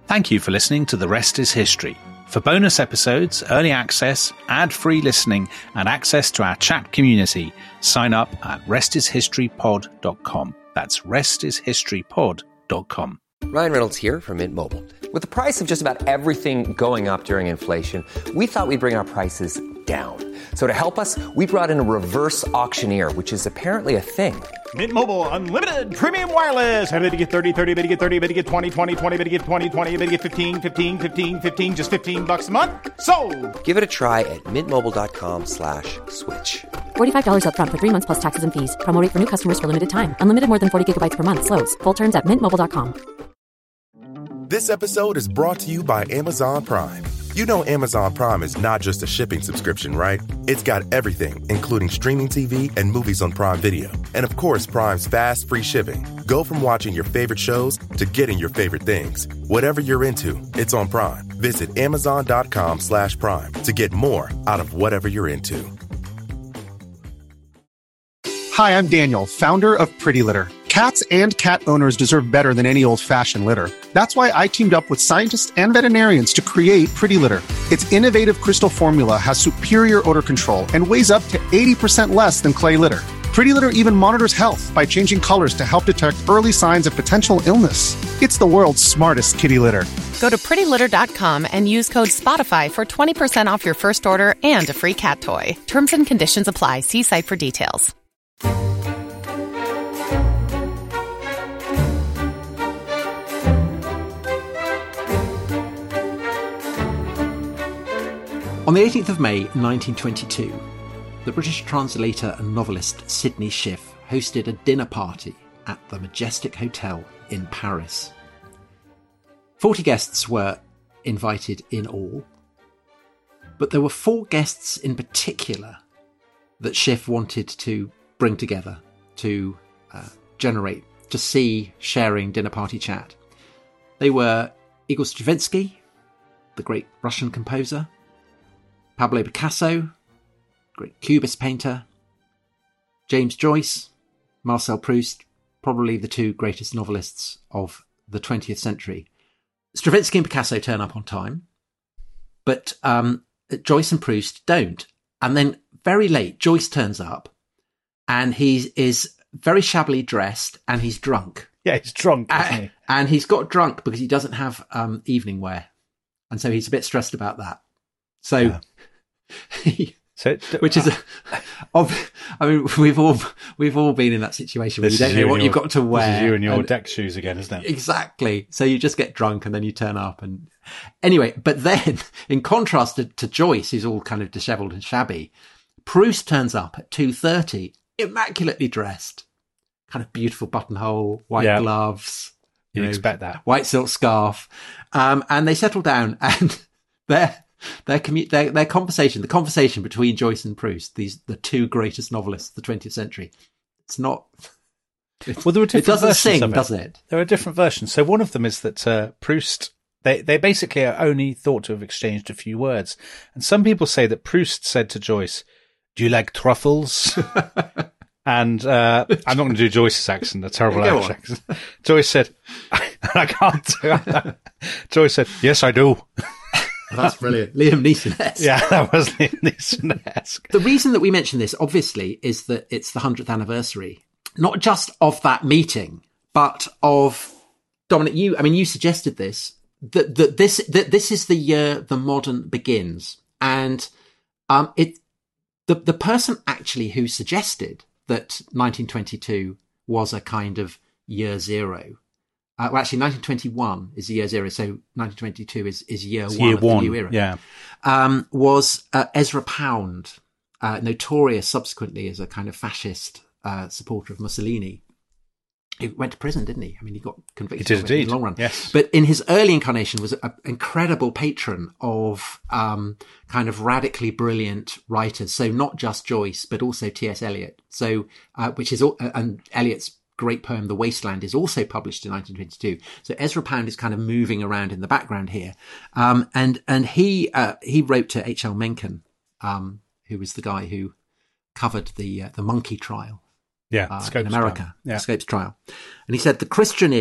Thank you for listening to The Rest is History. For bonus episodes, early access, ad-free listening, and access to our chat community, sign up at restishistorypod.com. That's restishistorypod.com. Ryan Reynolds here from Mint Mobile. With the price of just about everything going up during inflation, we thought we'd bring our prices down. So to help us, we brought in a reverse auctioneer, which is apparently a thing. Mint Mobile Unlimited Premium Wireless. How to get 30, 30, bit to get 30, bit to get 20, 20, 20, bit to get 20, 20, bit to get 15, 15, 15, 15, just $15 a month? Sold! Give it a try at mintmobile.com/switch. $45 up front for 3 months plus taxes and fees. Promo rate for new customers for limited time. Unlimited more than 40 gigabytes per month. Slows full terms at mintmobile.com. This episode is brought to you by Amazon Prime. You know Amazon Prime is not just a shipping subscription, right? It's got everything, including streaming TV and movies on Prime Video. And of course, Prime's fast, free shipping. Go from watching your favorite shows to getting your favorite things. Whatever you're into, it's on Prime. Visit amazon.com/Prime to get more out of whatever you're into. Hi, I'm Daniel, founder of Pretty Litter. Cats and cat owners deserve better than any old-fashioned litter. That's why I teamed up with scientists and veterinarians to create Pretty Litter. Its innovative crystal formula has superior odor control and weighs up to 80% less than clay litter. Pretty Litter even monitors health by changing colors to help detect early signs of potential illness. It's the world's smartest kitty litter. Go to prettylitter.com and use code SPOTIFY for 20% off your first order and a free cat toy. Terms and conditions apply. See site for details. On the 18th of May 1922, the British translator and novelist Sidney Schiff hosted a dinner party at the Majestic Hotel in Paris. 40 guests were invited in all, but there were 4 guests in particular that Schiff wanted to bring together to generate, to see sharing dinner party chat. They were Igor Stravinsky, the great Russian composer, Pablo Picasso, great Cubist painter, James Joyce, Marcel Proust, probably the 2 greatest novelists of the 20th century. Stravinsky and Picasso turn up on time, but Joyce and Proust don't. And then very late, Joyce turns up, and he is very shabbily dressed, and he's drunk. Yeah, he's drunk, isn't he? And he's got drunk because he doesn't have evening wear. And so he's a bit stressed about that. So, yeah. Which is, I mean, we've all been in that situation where you don't know what you've got to wear. This is you and your deck shoes again, isn't it? Exactly. So you just get drunk and then you turn up, and anyway. But then, in contrast to Joyce, who's all kind of dishevelled and shabby, Proust turns up at 2:30, immaculately dressed, kind of beautiful buttonhole, white gloves. You expect that white silk scarf, and they settle down, and their conversation, the conversation between Joyce and Proust, the 2 greatest novelists of the 20th century, it's not. Well, there were different it doesn't versions sing, of it. does it? There are different versions. So one of them is that Proust, they basically are only thought to have exchanged a few words. And some people say that Proust said to Joyce, "Do you like truffles?" And I'm not going to do Joyce's accent, a terrible Irish accent. Joyce said, I can't do it. Joyce said, "Yes, I do." That's brilliant. Liam Neeson-esque. Yeah, that was Liam Neeson-esque. The reason that we mention this, obviously, is that it's the 100th anniversary, not just of that meeting, but of, Dominic, you suggested this, that this is the year the modern begins. And the person actually who suggested that 1922 was a kind of year zero, well, actually, 1921 is the year zero, so 1922 is year one of the new era. Yeah. Was Ezra Pound, notorious subsequently as a kind of fascist supporter of Mussolini. He went to prison, didn't he? I mean, he got convicted in the long run. Yes. But in his early incarnation was an incredible patron of kind of radically brilliant writers. So not just Joyce, but also T.S. Eliot. So, which is, and Eliot's great poem, The Wasteland, is also published in 1922. So Ezra Pound is kind of moving around in the background here. And he wrote to H.L. Mencken, who was the guy who covered the monkey trial. Yeah, in America, trial. Yeah. Scopes trial. And he said, the Christian era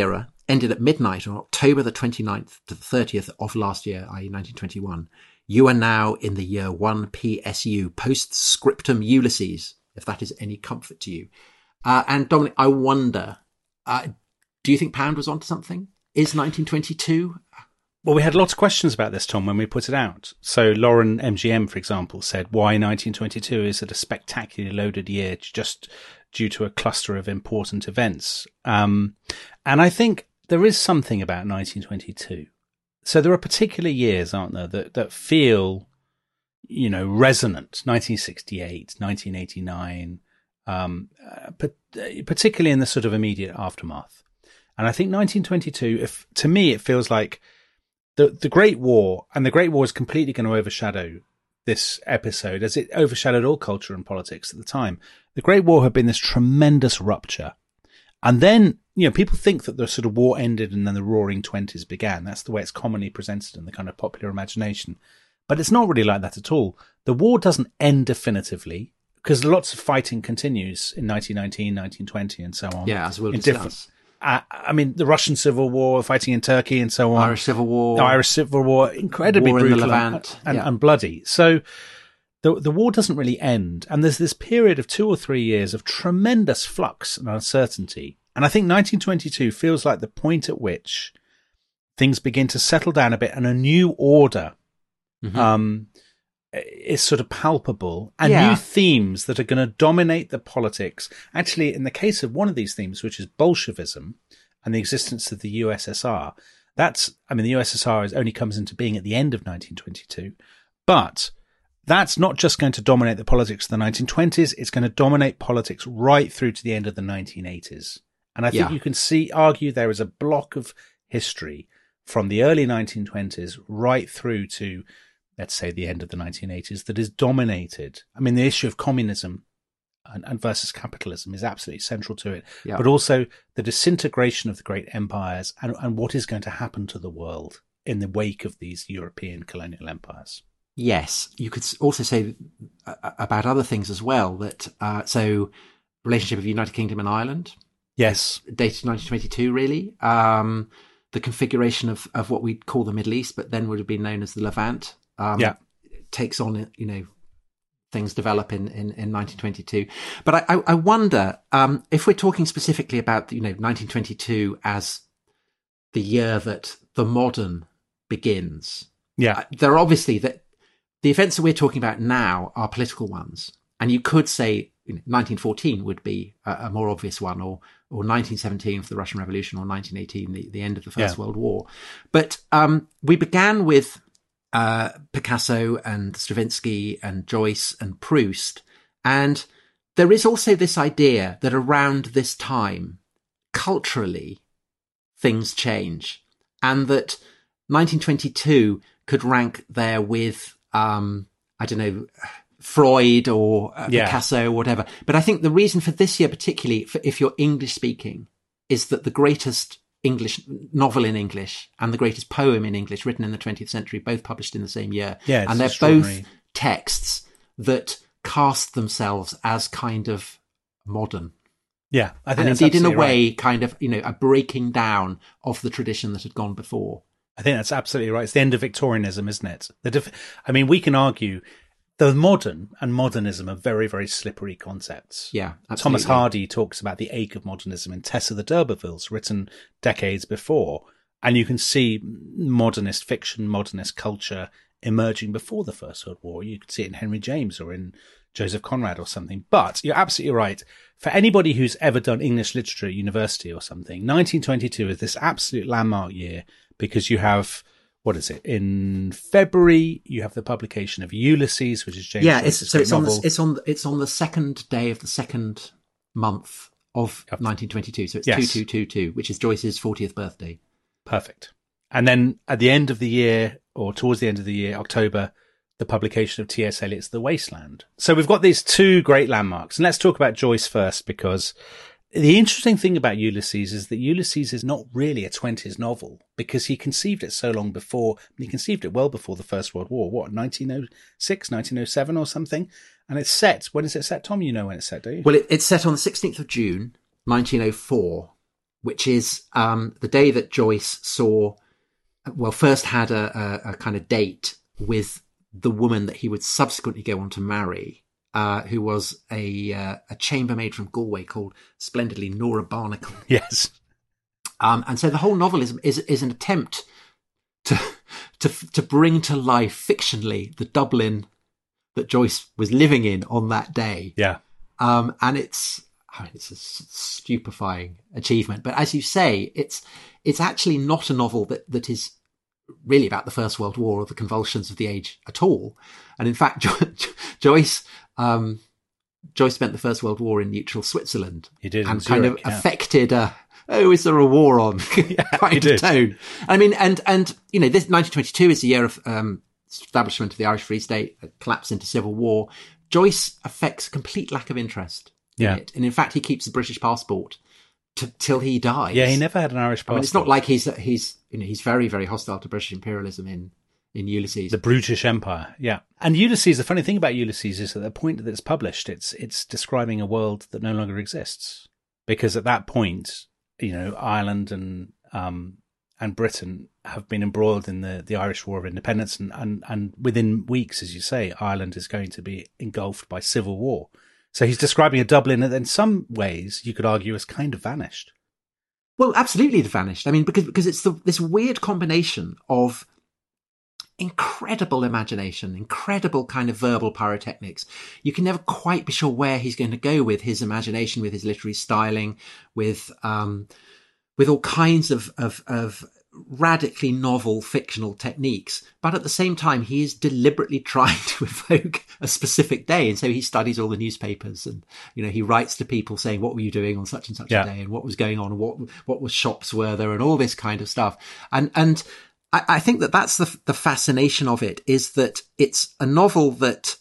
ended at midnight on October the 29th to the 30th of last year, i.e. 1921, you are now in the year 1 PSU, post-scriptum Ulysses, if that is any comfort to you. And Dominic, I wonder, do you think Pound was onto something? Is 1922? Well, we had lots of questions about this, Tom, when we put it out. So Lauren MGM, for example, said why 1922 is it a spectacularly loaded year just due to a cluster of important events. And I think there is something about 1922. So there are particular years, aren't there, that feel, resonant. 1968, 1989, particularly in the sort of immediate aftermath. And I think 1922, to me, it feels like the Great War, and the Great War is completely going to overshadow this episode, as it overshadowed all culture and politics at the time. The Great War had been this tremendous rupture. And then, people think that the sort of war ended and then the Roaring Twenties began. That's the way it's commonly presented in the kind of popular imagination. But it's not really like that at all. The war doesn't end definitively, because lots of fighting continues in 1919, 1920, and so on. Yeah, as we'll discuss. The Russian Civil War, fighting in Turkey and so on. Irish Civil War, incredibly war brutal in the Levant. and bloody. So the war doesn't really end. And there's this period of 2 or 3 years of tremendous flux and uncertainty. And I think 1922 feels like the point at which things begin to settle down a bit and a new order is sort of palpable, and new themes that are going to dominate the politics. Actually, in the case of one of these themes, which is Bolshevism and the existence of the USSR, the USSR only comes into being at the end of 1922, but that's not just going to dominate the politics of the 1920s, it's going to dominate politics right through to the end of the 1980s. And I think you can argue there is a block of history from the early 1920s right through to, let's say, the end of the 1980s that is dominated. The issue of communism and versus capitalism is absolutely central to it, but also the disintegration of the great empires and what is going to happen to the world in the wake of these European colonial empires. Yes, you could also say about other things as well, that so relationship of United Kingdom and Ireland. Yes. Dated 1922, really. The configuration of what we'd call the Middle East, but then would have been known as the Levant. Takes on, things develop in 1922. But I wonder if we're talking specifically about, 1922 as the year that the modern begins. Yeah. There are obviously the events that we're talking about now are political ones. And you could say 1914 would be a more obvious one, or 1917 for the Russian Revolution, or 1918, the end of the First World War. But we began with Picasso and Stravinsky and Joyce and Proust. And there is also this idea that around this time, culturally, things change. And that 1922 could rank there with, Freud or Picasso or whatever. But I think the reason for this year, particularly if you're English speaking, is that the greatest English novel in English and the greatest poem in English written in the 20th century, both published in the same year. Yeah, and they're both texts that cast themselves as kind of modern. Yeah, I think and that's indeed in a way right. kind of, a breaking down of the tradition that had gone before. I think that's absolutely right. It's the end of Victorianism, isn't it? We can argue the modern and modernism are very, very slippery concepts. Yeah, absolutely. Thomas Hardy talks about the ache of modernism in Tessa the D'Urbervilles, written decades before. And you can see modernist fiction, modernist culture emerging before the First World War. You could see it in Henry James or in Joseph Conrad or something. But you're absolutely right. For anybody who's ever done English literature at university or something, 1922 is this absolute landmark year, because you have, what is it? In February, you have the publication of Ulysses, which is James Joyce's novel. It's on the second day of the second month of 1922. So it's 2222, which is Joyce's 40th birthday. Perfect. And then at the end of the year, or towards the end of the year, October, the publication of T.S. Eliot's The Wasteland. So we've got these two great landmarks. And let's talk about Joyce first, because the interesting thing about Ulysses is that Ulysses is not really a 20s novel, because he conceived it so long before. He conceived it well before the First World War. 1906, 1907 or something? And it's set. When is it set, Tom? You know when it's set, do you? Well, it's set on the 16th of June, 1904, which is the day that Joyce first had a kind of date with the woman that he would subsequently go on to marry, who was a chambermaid from Galway called splendidly Nora Barnacle. Yes. And so the whole novel is an attempt to bring to life fictionally the Dublin that Joyce was living in on that day. Yeah. And it's a stupefying achievement. But as you say, it's actually not a novel that is really about the First World War or the convulsions of the age at all. And in fact, Joyce spent the First World War in neutral Switzerland. He did, and Zurich, kind of affected is there a war on kind of tone. I mean, and this 1922 is the year of establishment of the Irish Free State, collapse into civil war. Joyce affects a complete lack of interest in it. And in fact, he keeps the British passport till he dies. Yeah, he never had an Irish passport. I mean, it's not like he's very, very hostile to British imperialism in Ulysses. The Brutish Empire, yeah. And Ulysses, the funny thing about Ulysses is that the point that it's published, it's describing a world that no longer exists. Because at that point, Ireland and Britain have been embroiled in the Irish War of Independence, and within weeks, as you say, Ireland is going to be engulfed by civil war. So he's describing a Dublin that in some ways you could argue has kind of vanished. Well, absolutely vanished. I mean, because it's this weird combination of incredible imagination, incredible kind of verbal pyrotechnics. You can never quite be sure where he's going to go with his imagination, with his literary styling, with all kinds of radically novel fictional techniques. But at the same time, he is deliberately trying to evoke a specific day. And so he studies all the newspapers and, he writes to people saying, what were you doing on such and such a day, and what was going on, and what shops were there, and all this kind of stuff. And I think that's the fascination of it, is that it's a novel that,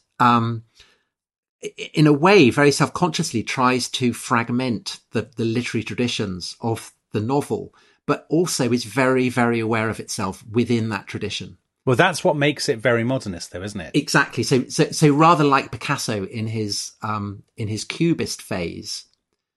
in a way, very self-consciously tries to fragment the literary traditions of the novel, but also is very, very aware of itself within that tradition. Well, that's what makes it very modernist, though, isn't it? Exactly. So rather like Picasso in his Cubist phase,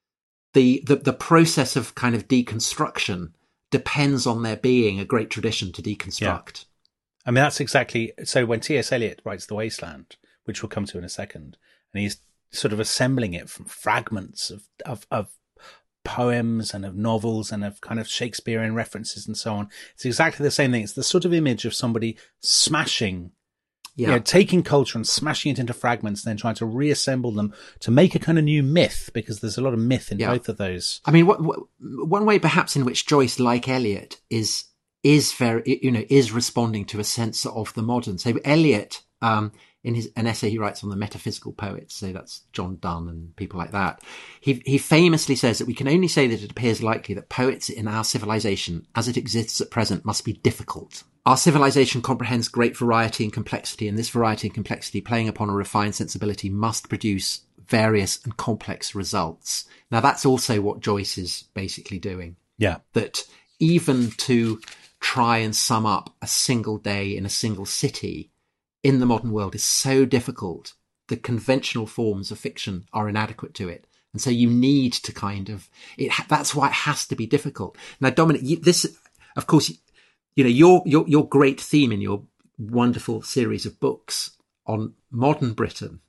the process of kind of deconstruction depends on there being a great tradition to deconstruct. Yeah. I mean, that's exactly... So when T.S. Eliot writes The Wasteland, which we'll come to in a second, and he's sort of assembling it from fragments of poems and of novels and of kind of Shakespearean references and so on, it's exactly the same thing. It's the sort of image of somebody smashing, taking culture and smashing it into fragments and then trying to reassemble them to make a kind of new myth, because there's a lot of myth in both of those. I mean, one way perhaps in which Joyce, like Eliot, is very, is responding to a sense of the modern. So Eliot, in an essay he writes on the metaphysical poets, so that's John Donne and people like that, he famously says that we can only say that it appears likely that poets in our civilization, as it exists at present, must be difficult. Our civilization comprehends great variety and complexity, and this variety and complexity, playing upon a refined sensibility, must produce various and complex results. Now, that's also what Joyce is basically doing. Yeah. That even to try and sum up a single day in a single city in the modern world is so difficult. The conventional forms of fiction are inadequate to it. And so you need to kind of, that's why it has to be difficult. Now, Dominic, this, of course, your great theme in your wonderful series of books on modern Britain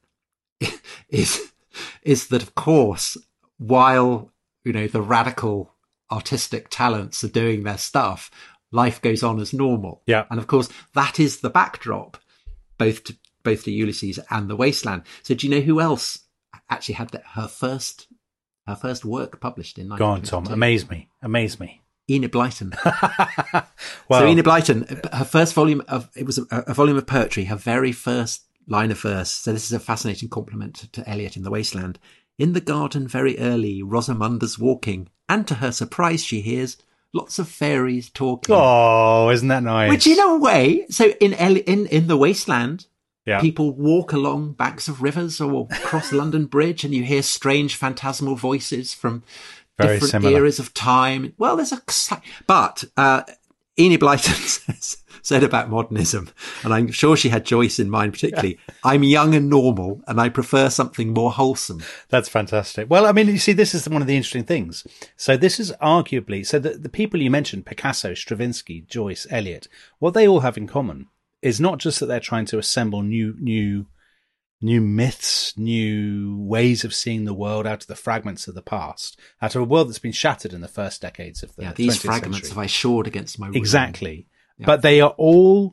is that, of course, while, the radical artistic talents are doing their stuff, life goes on as normal. Yeah. And of course, that is the backdrop, both to Ulysses and The Wasteland. So do you know who else actually had her first work published in 1922? Go on, Tom. Amaze me. Enid Blyton. Well, so Enid Blyton, her first volume it was a volume of poetry, her very first line of verse. So this is a fascinating compliment to Eliot in The Wasteland. In the garden very early, Rosamunda's walking, and to her surprise she hears lots of fairies talking. Oh, isn't that nice? Which in a way, so in The Wasteland, yeah, people walk along banks of rivers or across London Bridge, and you hear strange phantasmal voices from very different similar eras of time. Well, there's but Enid Blyton says said about modernism, and I'm sure she had Joyce in mind particularly, I'm young and normal, and I prefer something more wholesome. That's fantastic. Well, I mean, you see, this is one of the interesting things. So this is arguably, so the people you mentioned, Picasso, Stravinsky, Joyce, Eliot, what they all have in common is not just that they're trying to assemble new myths, new ways of seeing the world out of the fragments of the past, out of a world that's been shattered in the first decades of the 20th these fragments century. have I shored against my ruin. Exactly. Yeah. But they are all,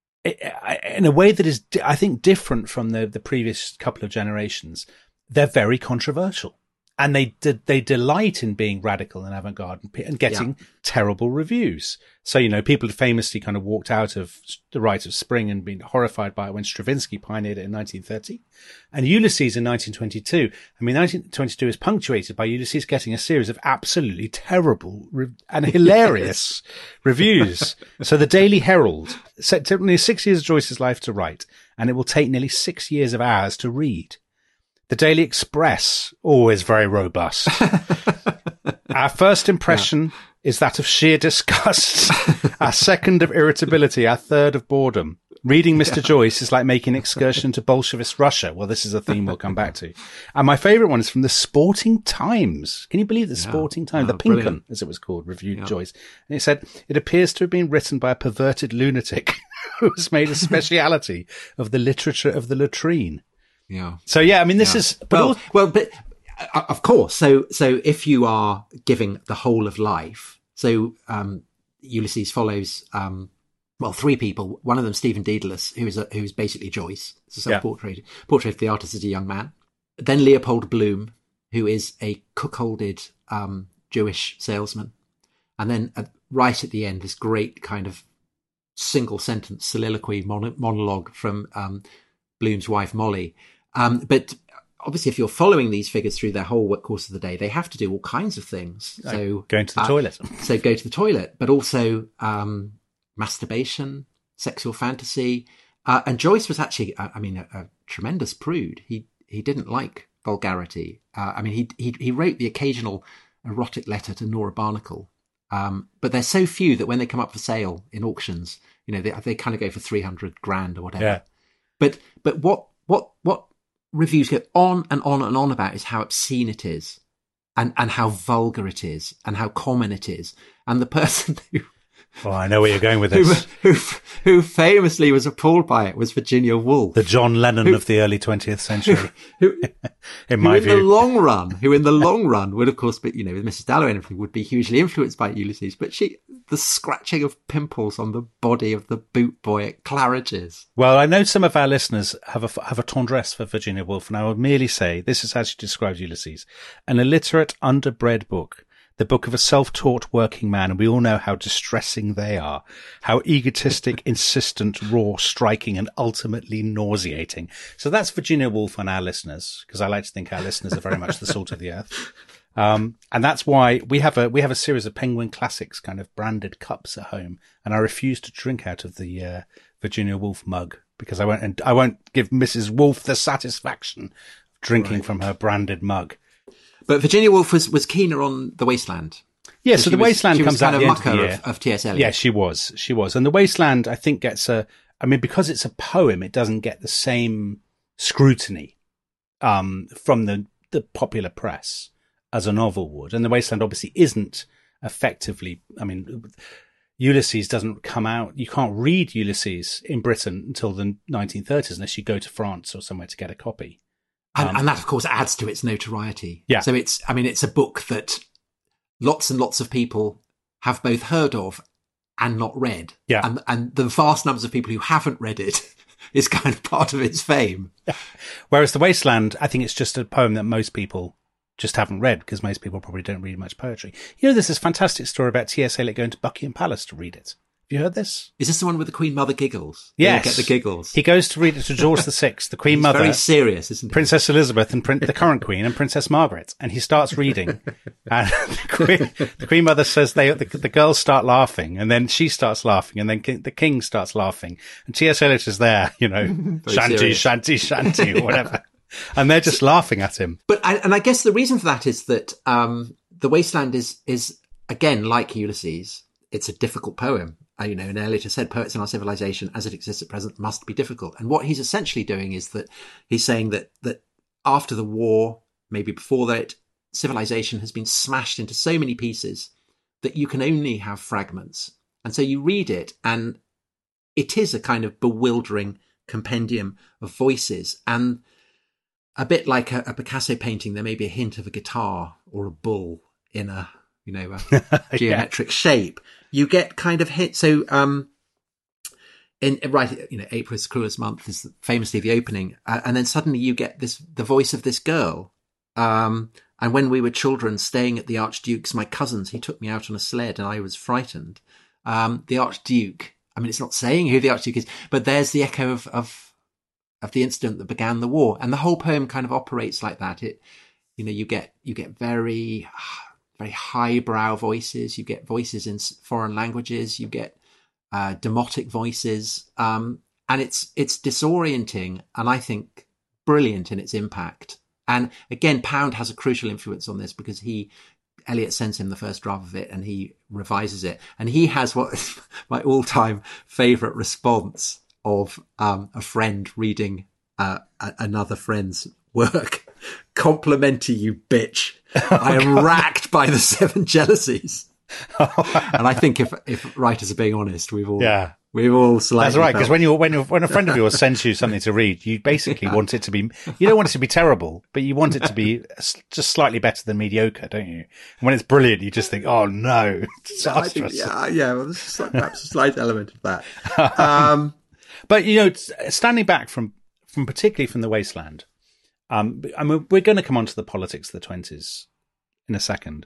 in a way that is, I think, different from the previous couple of generations. They're very controversial. And they delight in being radical and avant-garde and getting terrible reviews. So, people famously kind of walked out of The Rite of Spring and been horrified by it when Stravinsky pioneered it in 1930. And Ulysses in 1922. I mean, 1922 is punctuated by Ulysses getting a series of absolutely terrible and hilarious reviews. So the Daily Herald set nearly 6 years of Joyce's life to write, and it will take nearly 6 years of ours to read. The Daily Express, always very robust. Our first impression is that of sheer disgust. Our second of irritability. Our third of boredom. Reading Mr. Joyce is like making an excursion to Bolshevist Russia. Well, this is a theme we'll come back to. And my favourite one is from the Sporting Times. Can you believe the Sporting Times? The Pink 'Un, as it was called, reviewed Joyce. And it said, it appears to have been written by a perverted lunatic who has made a speciality of the literature of the latrine. Yeah. So I mean, this is but of course. So if you are giving the whole of life, Ulysses follows three people. One of them, Stephen Dedalus, who's basically Joyce. It's a self-portrait portrait of the artist as a young man. Then Leopold Bloom, who is a cuckolded Jewish salesman, and then right at the end, this great kind of single sentence soliloquy monologue from Bloom's wife Molly. But obviously, if you're following these figures through their whole course of the day, they have to do all kinds of things. So going to the toilet. So go to the toilet, but also masturbation, sexual fantasy. And Joyce was actually, a tremendous prude. He didn't like vulgarity. He wrote the occasional erotic letter to Nora Barnacle. But they're so few that when they come up for sale in auctions, they kind of go for $300,000 or whatever. Yeah. But what reviews go on and on and on about is how obscene it is, and how vulgar it is, and how common it is. And the person who Oh, I know where you're going with this. Who famously was appalled by it was Virginia Woolf. The John Lennon of the early 20th century. in my view. Who in the long run would, of course, be, with Mrs. Dalloway and everything, would be hugely influenced by Ulysses. But the scratching of pimples on the body of the boot boy at Claridge's. Well, I know some of our listeners have a tendresse for Virginia Woolf, and I will merely say, this is how she describes Ulysses: an illiterate, underbred book. The book of a self-taught working man, and we all know how distressing they are. How egotistic, insistent, raw, striking, and ultimately nauseating. So that's Virginia Woolf and our listeners, because I like to think our listeners are very much the salt of the earth. And that's why we have a series of Penguin Classics kind of branded cups at home, and I refuse to drink out of the Virginia Woolf mug because I won't give Mrs. Woolf the satisfaction of drinking from her branded mug. But Virginia Woolf was keener on The Wasteland. Yeah, so The Wasteland comes out at the end of the year. Of T.S. Eliot. Yeah, she was. And The Wasteland, I think, because it's a poem, it doesn't get the same scrutiny from the popular press as a novel would. And The Wasteland obviously isn't effectively, Ulysses doesn't come out. You can't read Ulysses in Britain until the 1930s unless you go to France or somewhere to get a copy. And that, of course, adds to its notoriety. Yeah. So it's a book that lots and lots of people have both heard of and not read. Yeah. And the vast numbers of people who haven't read it is kind of part of its fame. Yeah. Whereas The Wasteland, I think it's just a poem that most people just haven't read because most people probably don't read much poetry. There's this fantastic story about T.S. Eliot going to Buckingham Palace to read it. Have you heard this? Is this the one with the Queen Mother giggles? Yes. Get the giggles. He goes to read it to George VI, the Queen Mother. Very serious, isn't he? Princess Elizabeth and the current Queen and Princess Margaret. And he starts reading. And the Queen Mother says the girls start laughing, and then she starts laughing, and then the King starts laughing. And T.S. Eliot is there, shanty, shanty, shanty, or whatever. And they're just laughing at him. But I guess the reason for that is that The Wasteland is again, like Ulysses, it's a difficult poem. and Eliot has said poets in our civilization as it exists at present must be difficult. And what he's essentially doing is that he's saying that after the war, maybe before that, civilization has been smashed into so many pieces that you can only have fragments. And so you read it, and it is a kind of bewildering compendium of voices. And a bit like a Picasso painting, there may be a hint of a guitar or a bull in a geometric shape. You get kind of hit. So, April's Cruellest Month is famously the opening. And then suddenly you get the voice of this girl. And when we were children staying at the Archduke's, my cousins, he took me out on a sled and I was frightened. The Archduke, I mean, it's not saying who the Archduke is, but there's the echo of the incident that began the war. And the whole poem kind of operates like that. You get very, very highbrow voices. You get voices in foreign languages. You get demotic voices. And it's disorienting and I think brilliant in its impact. And again, Pound has a crucial influence on this because Eliot sends him the first draft of it and he revises it. And he has what is my all-time favourite response of a friend reading another friend's work. Complimenty, you bitch. I am racked by the 7 jealousies. And I think if writers are being honest, we've all slightly. That's right, because when a friend of yours sends you something to read, you basically want it to be. You don't want it to be terrible, but you want it to be just slightly better than mediocre, don't you? And when it's brilliant, you just think, "Oh no, disastrous." Well, there's perhaps a slight element of that. But standing back from particularly from The Wasteland, I mean, we're going to come on to the politics of the 20s in a second.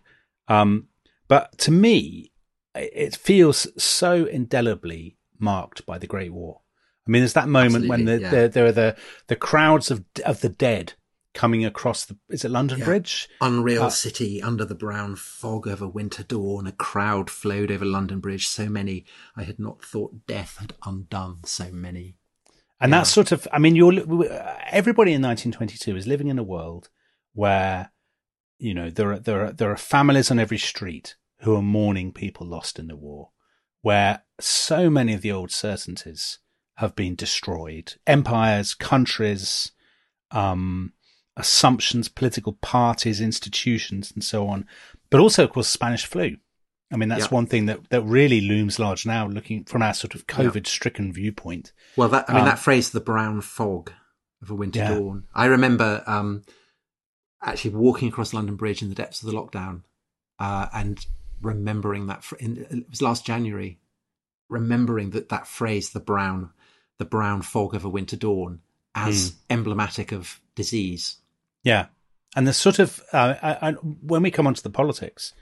But to me, it feels so indelibly marked by the Great War. I mean, there's that moment when there are the crowds of the dead coming across is it London Bridge? Unreal city under the brown fog of a winter dawn, a crowd flowed over London Bridge, so many I had not thought death had undone so many. And that's sort of, I mean, everybody in 1922 is living in a world where, there are families on every street who are mourning people lost in the war, where so many of the old certainties have been destroyed. Empires, countries, assumptions, political parties, institutions, and so on. But also, of course, Spanish flu. I mean, that's one thing that really looms large now, looking from our sort of COVID-stricken viewpoint. Well, that phrase, the brown fog of a winter dawn. I remember actually walking across London Bridge in the depths of the lockdown and remembering that. It was last January, remembering that phrase, the brown fog of a winter dawn, as emblematic of disease. Yeah. And the sort of, when we come onto the politics,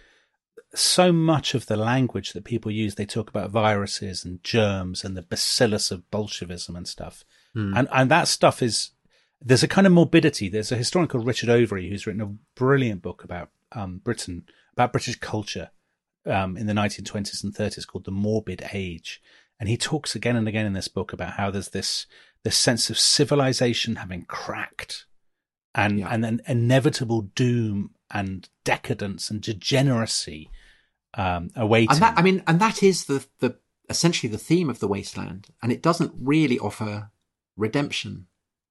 so much of the language that people use, they talk about viruses and germs and the bacillus of Bolshevism and stuff. And that stuff there's a kind of morbidity. There's a historian called Richard Overy who's written a brilliant book about Britain, about British culture in the 1920s and 30s called The Morbid Age. And he talks again and again in this book about how there's this sense of civilization having cracked and then inevitable doom and decadence and degeneracy awaiting. And that is the essentially the theme of The Wasteland, and it doesn't really offer redemption.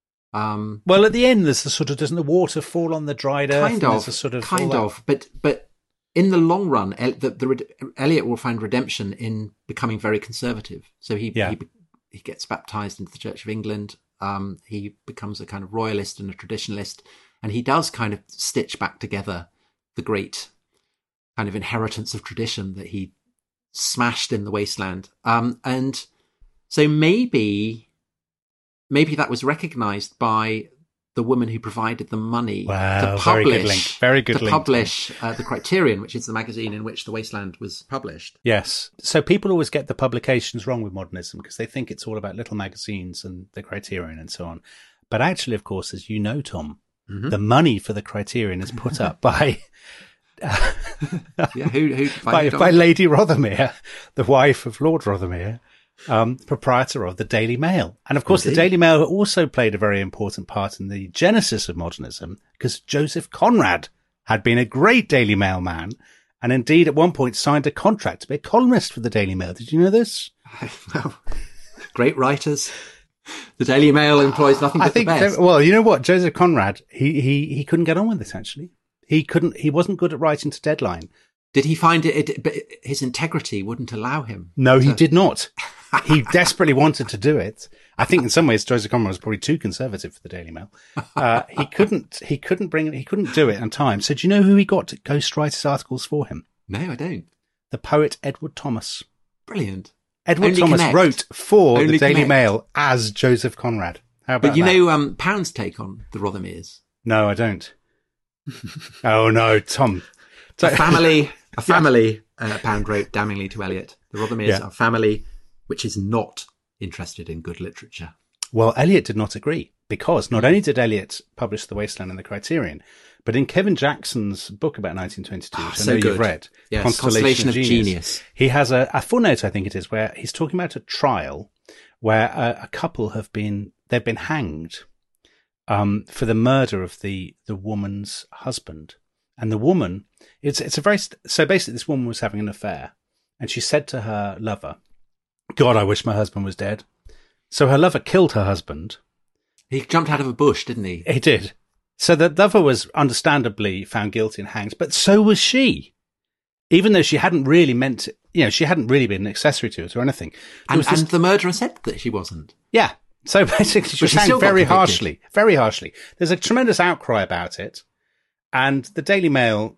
Well, at the end, there's the sort of, doesn't the water fall on the dried earth? Kind of, but in the long run, Eliot will find redemption in becoming very conservative. So he gets baptized into the Church of England. He becomes a kind of royalist and a traditionalist, and he does kind of stitch back together the great kind of inheritance of tradition that he smashed in The Wasteland. And so maybe that was recognised by the woman who provided the money to publish, the Criterion, which is the magazine in which The Wasteland was published. Yes. So people always get the publications wrong with modernism because they think it's all about little magazines and the Criterion and so on. But actually, of course, as you know, Tom, the money for the Criterion is put up by by Lady Rothermere, the wife of Lord Rothermere, proprietor of the Daily Mail. And of course, the Daily Mail also played a very important part in the genesis of modernism because Joseph Conrad had been a great Daily Mail man and indeed at one point signed a contract to be a columnist for the Daily Mail. Did you know this? Well, great writers. The Daily Mail employs nothing but the best. Well, you know what? Joseph Conrad, he couldn't get on with this, actually. He wasn't good at writing to deadline. Did he find but his integrity wouldn't allow him? No, he did not. He desperately wanted to do it. I think in some ways Joseph Conrad was probably too conservative for the Daily Mail. He couldn't do it on time. So do you know who he got to ghostwrite his articles for him? No, I don't. The poet Edward Thomas. Brilliant. Edward Thomas wrote for the Daily Mail as Joseph Conrad. How about that? But you know Pound's take on the Rothermeres? No, I don't. Oh no, Tom. A family, Pound wrote damningly to Eliot. The Rothermeres are a family which is not interested in good literature. Well, Eliot did not agree, because not only did Eliot publish The Wasteland and the Criterion, but in Kevin Jackson's book about 1922, which I know you've read, Constellation of Genius, he has a footnote, I think it is, where he's talking about a trial where a couple they've been hanged for the murder of the woman's husband. And the woman, so basically this woman was having an affair, and she said to her lover, God, I wish my husband was dead. So her lover killed her husband. He jumped out of a bush, didn't he? He did. So the lover was understandably found guilty and hanged, but so was she. Even though she hadn't really she hadn't really been an accessory to it or anything. And the murderer said that she wasn't. Yeah. So basically she was hanged very harshly. Very harshly. There's a tremendous outcry about it. And the Daily Mail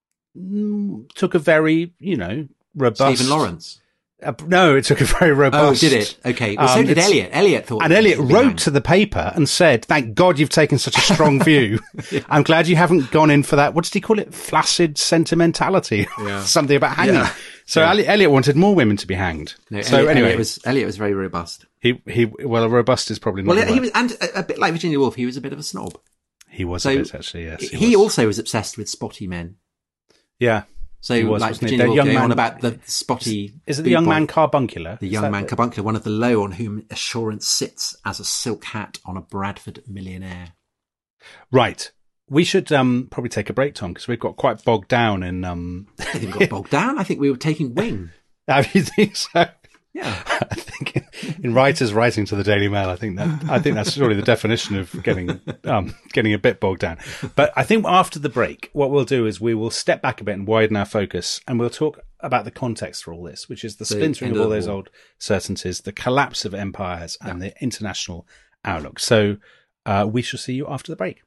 took a very, robust... Stephen Lawrence. No, it took a very robust... Oh, did it? Okay. Well, so did Eliot. Eliot thought... And Eliot wrote to the paper and said, thank God you've taken such a strong view. I'm glad you haven't gone in for that. What did he call it? Flaccid sentimentality. Yeah. Something about hanging. Yeah. So Eliot wanted more women to be hanged. No, so Eliot was very robust. Robust is probably not... Well, he was, and a bit like Virginia Woolf, he was a bit of a snob. He was a bit, actually, yes. He also was obsessed with spotty men. Yeah. So, like Virginia Woolf going on about the spotty... Is it the young man carbuncular? The young man carbuncular, one of the low on whom assurance sits as a silk hat on a Bradford millionaire. Right. We should probably take a break, Tom, because we've got quite bogged down in... I think we got bogged down. I think we were taking wing. You think so? Yeah. I think in writers writing to the Daily Mail, I think that's surely the definition of getting a bit bogged down. But I think after the break, what we'll do is we will step back a bit and widen our focus, and we'll talk about the context for all this, which is the splintering of all those old certainties, the collapse of empires, and the international outlook. So we shall see you after the break.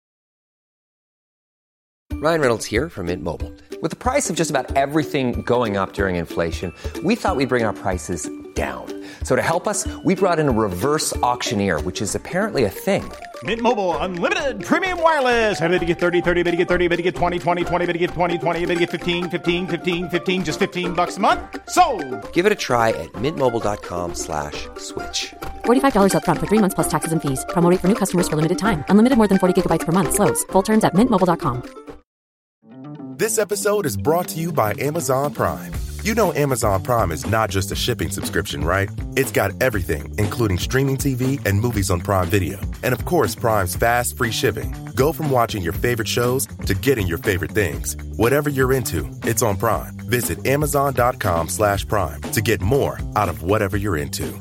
Ryan Reynolds here from Mint Mobile. With the price of just about everything going up during inflation, we thought we'd bring our prices down. So to help us, we brought in a reverse auctioneer, which is apparently a thing. Mint Mobile Unlimited Premium Wireless. How to get 30, 30, bit to get 30, bit to get 20, 20, 20, bit to get 20, 20, bit to get 15, 15, 15, 15, just $15 a month? Sold! Give it a try at mintmobile.com/switch. $45 up front for 3 months plus taxes and fees. Promo rate for new customers for limited time. Unlimited more than 40 gigabytes per month. Slows full terms at mintmobile.com. This episode is brought to you by Amazon Prime. You know Amazon Prime is not just a shipping subscription, right? It's got everything, including streaming TV and movies on Prime Video. And of course, Prime's fast, free shipping. Go from watching your favorite shows to getting your favorite things. Whatever you're into, it's on Prime. Visit Amazon.com/Prime to get more out of whatever you're into.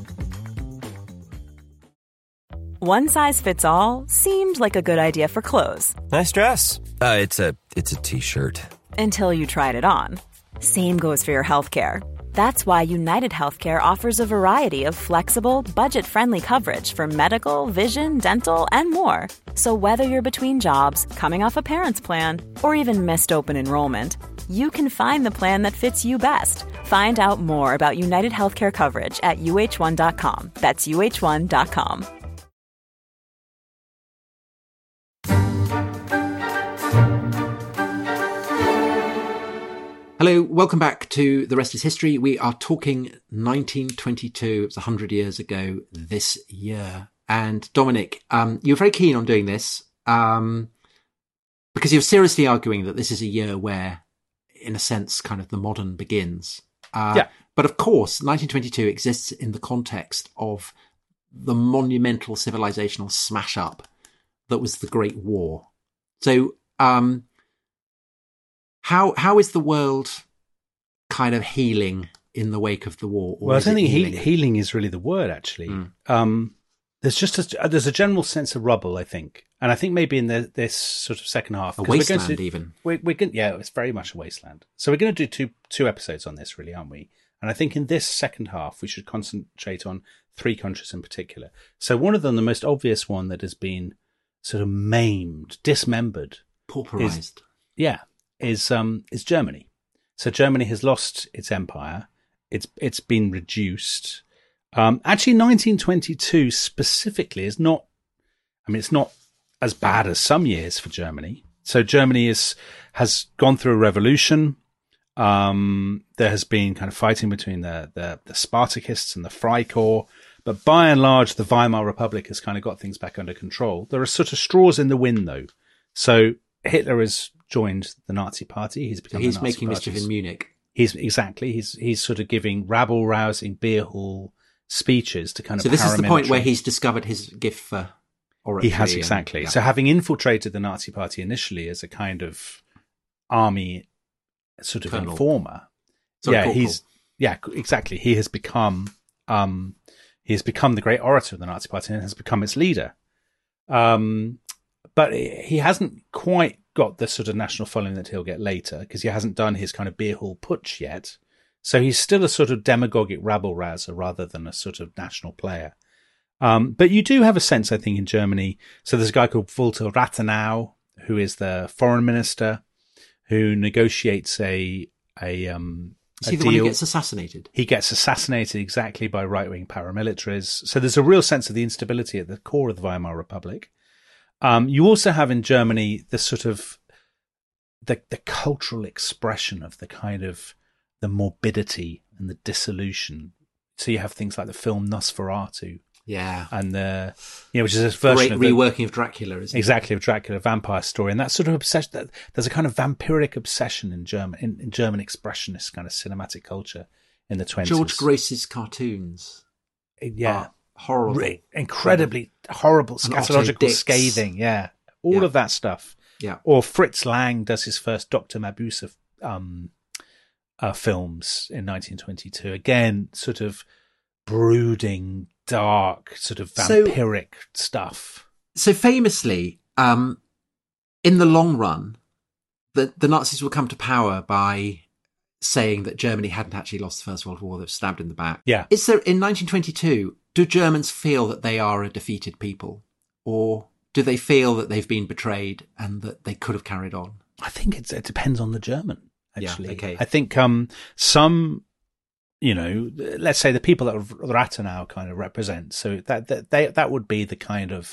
One size fits all seemed like a good idea for clothes. Nice dress. It's a t-shirt. Until you tried it on. Same goes for your healthcare. That's why United Healthcare offers a variety of flexible, budget-friendly coverage for medical, vision, dental, and more. So whether you're between jobs, coming off a parent's plan, or even missed open enrollment, you can find the plan that fits you best. Find out more about United Healthcare coverage at uh1.com. That's uh1.com. Hello, welcome back to The Rest is History. We are talking 1922. It was 100 years ago this year. And Dominic, you're very keen on doing this because you're seriously arguing that this is a year where, in a sense, kind of the modern begins. But of course, 1922 exists in the context of the monumental civilizational smash-up that was the Great War. So How is the world kind of healing in the wake of the war? Well, I don't think healing is really the word, actually. There's just there's a general sense of rubble, I think. And I think maybe in this sort of second half. A wasteland, even. Yeah, it's very much a wasteland. So we're going to do two episodes on this, really, aren't we? And I think in this second half, we should concentrate on 3 countries in particular. So one of them, the most obvious one that has been sort of maimed, dismembered, pauperized. Is Germany. So Germany has lost its empire. It's been reduced. Actually, 1922 specifically is not. I mean, it's not as bad as some years for Germany. So Germany has gone through a revolution. There has been kind of fighting between the Spartakists and the Freikorps, but by and large, the Weimar Republic has kind of got things back under control. There are sort of straws in the wind, though. So Hitler has joined the Nazi Party. He's making mischief in Munich. He's sort of giving rabble-rousing beer hall speeches to kind of. So this is the point where he's discovered his gift for oratory. He has, exactly. So having infiltrated the Nazi Party initially as a kind of army sort of Colonel. Informer, exactly. He has become the great orator of the Nazi Party and has become its leader. But he hasn't quite got the sort of national following that he'll get later, because he hasn't done his kind of beer hall putsch yet. So he's still a sort of demagogic rabble-rouser rather than a sort of national player. But you do have a sense, I think, in Germany. So there's a guy called Walter Rathenau, who is the foreign minister, who negotiates a deal. The one who gets assassinated? He gets assassinated exactly by right-wing paramilitaries. So there's a real sense of the instability at the core of the Weimar Republic. You also have in Germany the sort of the cultural expression of the kind of the morbidity and the dissolution. So you have things like the film Nosferatu. Yeah. And which is a version of reworking of Dracula, isn't it? Exactly, of Dracula, vampire story. And that sort of obsession, there's a kind of vampiric obsession in German expressionist kind of cinematic culture in the 20s. George Gross's cartoons. Yeah. Horrible. Incredibly horrible, scatological scathing. Yeah. All of that stuff. Yeah. Or Fritz Lang does his first Dr. Mabuse films in 1922. Again, sort of brooding, dark, sort of vampiric stuff. So famously, in the long run, the Nazis will come to power by saying that Germany hadn't actually lost the First World War, they were stabbed in the back. Yeah. Is there, in 1922, do Germans feel that they are a defeated people? Or do they feel that they've been betrayed and that they could have carried on? I think it depends on the German, actually. Yeah, okay. I think some, let's say the people that Rathenau kind of represent, so that would be the kind of,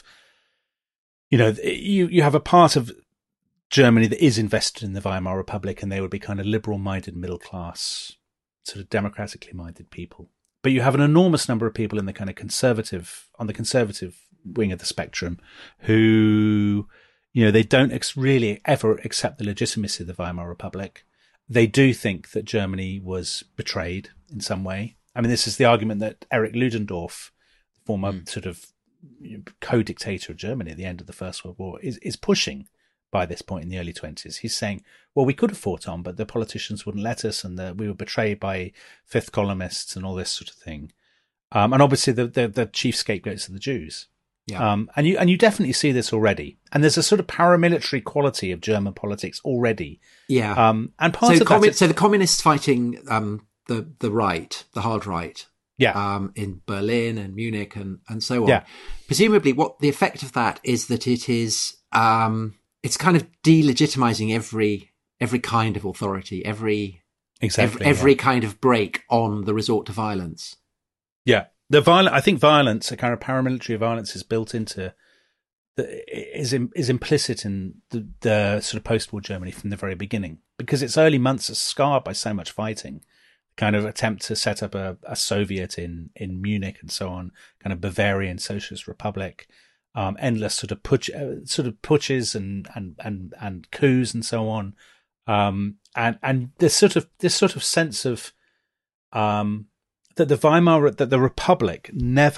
you have a part of Germany that is invested in the Weimar Republic, and they would be kind of liberal-minded, middle-class, sort of democratically minded people. But you have an enormous number of people in the kind of conservative wing of the spectrum who, they don't really ever accept the legitimacy of the Weimar Republic. They do think that Germany was betrayed in some way. I mean, this is the argument that Erich Ludendorff, former sort of co-dictator of Germany at the end of the First World War, is pushing by this point in the early 20s. He's saying, well, we could have fought on, but the politicians wouldn't let us, and we were betrayed by fifth columnists and all this sort of thing. And obviously the chief scapegoats are the Jews. Yeah. And you definitely see this already. And there's a sort of paramilitary quality of German politics already. Yeah. And part of that... So the communists fighting the right, the hard right. Yeah. In Berlin and Munich and so on. Yeah. Presumably what the effect of that is that it is... it's kind of delegitimizing every kind of authority, every kind of break on the resort to violence. Yeah, I think violence, a kind of paramilitary violence, is built into is implicit in the sort of post-war Germany from the very beginning, because its early months are scarred by so much fighting. Kind of attempt to set up a Soviet in Munich and so on, kind of Bavarian Socialist Republic. Endless sort of putches and coups and so on, and this sort of sense of that the Republic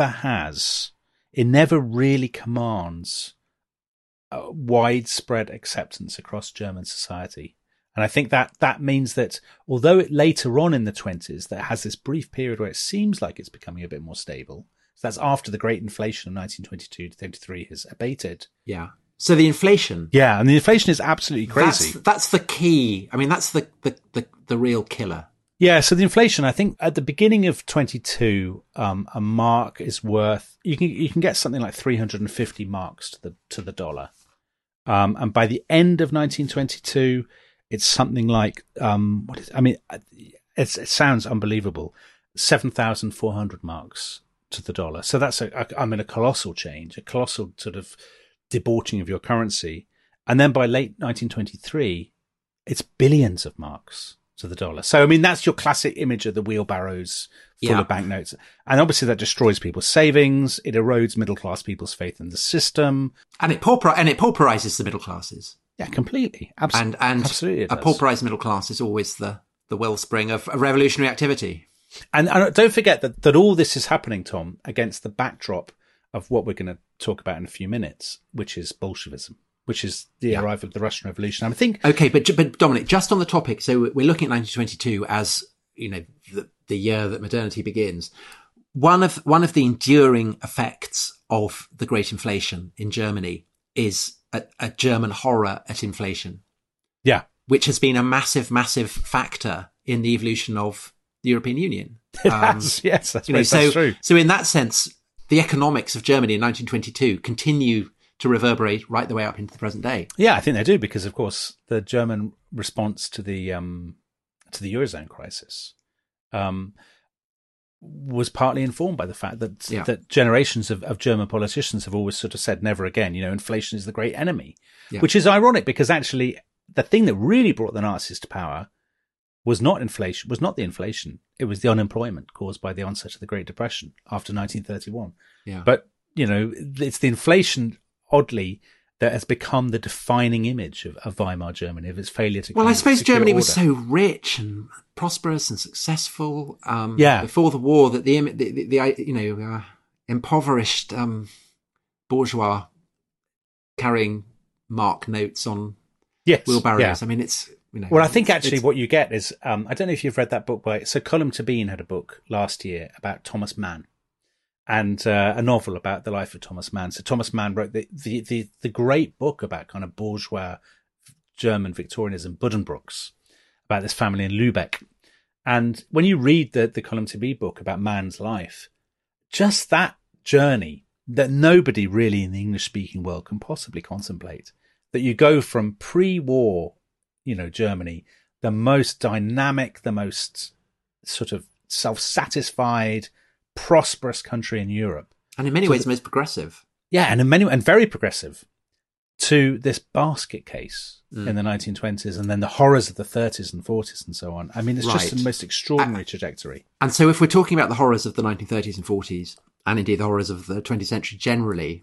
never really commands widespread acceptance across German society, And I think that means that although it later on in the 20s, that has this brief period where it seems like it's becoming a bit more stable. So that's after the great inflation of 1922 to 23 has abated. Yeah. So the inflation. Yeah. And the inflation is absolutely crazy. That's the key. I mean, that's the real killer. Yeah. So the inflation, I think at the beginning of 22, a mark is worth, you can get something like 350 marks to the dollar. And by the end of 1922, it's something like, it sounds unbelievable, 7,400 marks to the dollar. So that's a colossal change, a colossal sort of debauching of your currency. And then by late 1923, it's billions of marks to the dollar. So, I mean, that's your classic image of the wheelbarrows full of banknotes. And obviously that destroys people's savings. It erodes middle-class people's faith in the system. And it pauperizes the middle classes. Yeah, completely. Absolutely. A pauperized middle class is always the wellspring of a revolutionary activity. And don't forget that all this is happening, Tom, against the backdrop of what we're going to talk about in a few minutes, which is Bolshevism, which is the arrival of the Russian Revolution. And I think... Okay, but Dominic, just on the topic, so we're looking at 1922 as, the year that modernity begins. One of the enduring effects of the Great Inflation in Germany is a German horror at inflation. Yeah. Which has been a massive, massive factor in the evolution of the European Union. Yes, that's true. So in that sense, the economics of Germany in 1922 continue to reverberate right the way up into the present day. Yeah, I think they do, because of course the German response to the Eurozone crisis was partly informed by the fact that generations of German politicians have always sort of said never again, inflation is the great enemy, which is ironic because actually the thing that really brought the Nazis to power was not the inflation. It was the unemployment caused by the onset of the Great Depression after 1931. Yeah. But, it's the inflation, oddly, that has become the defining image of Weimar Germany, of its failure to. Well, I suppose Germany was so rich and prosperous and successful before the war that the impoverished bourgeois carrying mark notes on wheelbarrows. Yeah. I mean, it's Well, I think actually what you get is I don't know if you've read that book so Colm Tóibín had a book last year about Thomas Mann. And a novel about the life of Thomas Mann. So Thomas Mann wrote the great book about kind of bourgeois German Victorianism, Buddenbrooks, about this family in Lübeck. And when you read the Colm Tóibín book about Mann's life, just that journey that nobody really in the English-speaking world can possibly contemplate, that you go from pre-war, Germany, the most dynamic, the most sort of self-satisfied, prosperous country in Europe, and in many ways most progressive. Yeah, and very progressive, to this basket case in the 1920s, and then the horrors of the 30s and 40s and so on. I mean, it's just the most extraordinary trajectory. And so, if we're talking about the horrors of the 1930s and 40s, and indeed the horrors of the 20th century generally,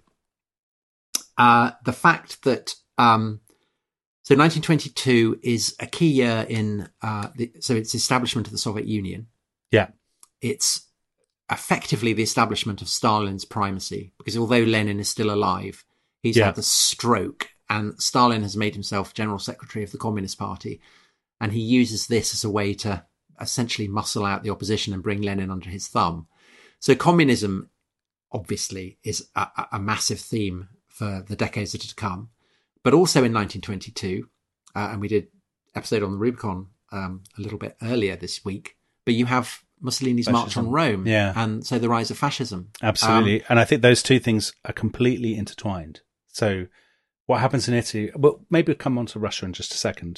the fact that so 1922 is a key year in it's establishment of the Soviet Union. Yeah, it's effectively the establishment of Stalin's primacy, because although Lenin is still alive, he's had the stroke, and Stalin has made himself General Secretary of the Communist Party, and he uses this as a way to essentially muscle out the opposition and bring Lenin under his thumb. So communism, obviously, is a massive theme for the decades that are to come. But also in 1922, and we did episode on the Rubicon a little bit earlier this week, but you have Mussolini's march on Rome, and so the rise of fascism. Absolutely, and I think those two things are completely intertwined. So what happens in Italy, well, maybe we'll come on to Russia in just a second.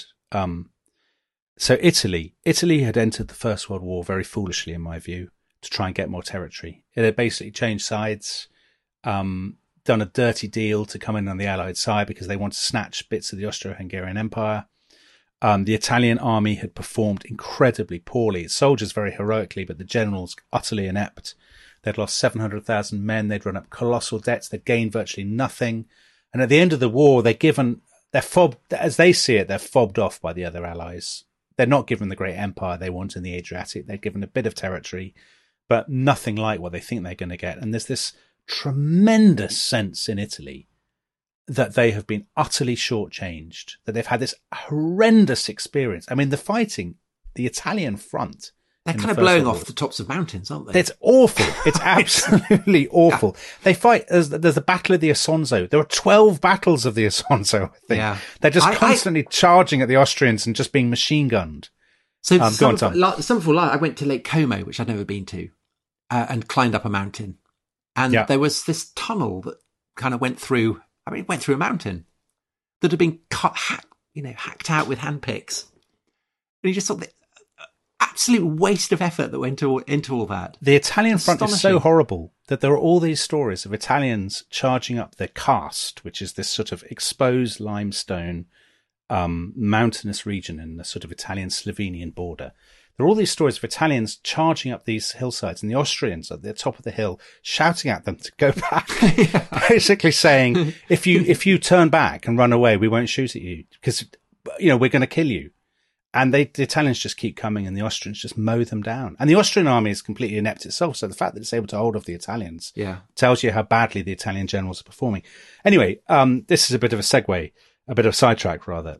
So Italy had entered the First World War very foolishly, in my view, to try and get more territory. It had basically changed sides, done a dirty deal to come in on the Allied side because they wanted to snatch bits of the Austro-Hungarian Empire. The Italian army had performed incredibly poorly. Its soldiers very heroically, but the generals utterly inept. They'd lost 700,000 men. They'd run up colossal debts. They'd gained virtually nothing. And at the end of the war, they're fobbed, as they see it, they're fobbed off by the other allies. They're not given the great empire they want in the Adriatic. They're given a bit of territory, but nothing like what they think they're going to get. And there's this tremendous sense in Italy that they have been utterly shortchanged, that they've had this horrendous experience. I mean, the fighting, the Italian front. They're kind of blowing off the tops of mountains, aren't they? It's awful. It's absolutely awful. Yeah. They fight, there's the Battle of the Isonzo. There were 12 battles of the Isonzo, I think. Yeah. They're just constantly charging at the Austrians and just being machine gunned. So Summerfall, I went to Lake Como, which I'd never been to, and climbed up a mountain. And there was this tunnel that kind of went through a mountain that had been hacked out with hand picks. And you just thought, absolute waste of effort that went into all that. The Italian front is so horrible that there are all these stories of Italians charging up the karst, which is this sort of exposed limestone mountainous region in the sort of Italian-Slovenian border. There are all these stories of Italians charging up these hillsides and the Austrians at the top of the hill shouting at them to go back, basically saying, if you turn back and run away, we won't shoot at you because, we're going to kill you. And the Italians just keep coming and the Austrians just mow them down. And the Austrian army is completely inept itself. So the fact that it's able to hold off the Italians tells you how badly the Italian generals are performing. Anyway, this is a bit of a segue, a bit of a sidetrack rather.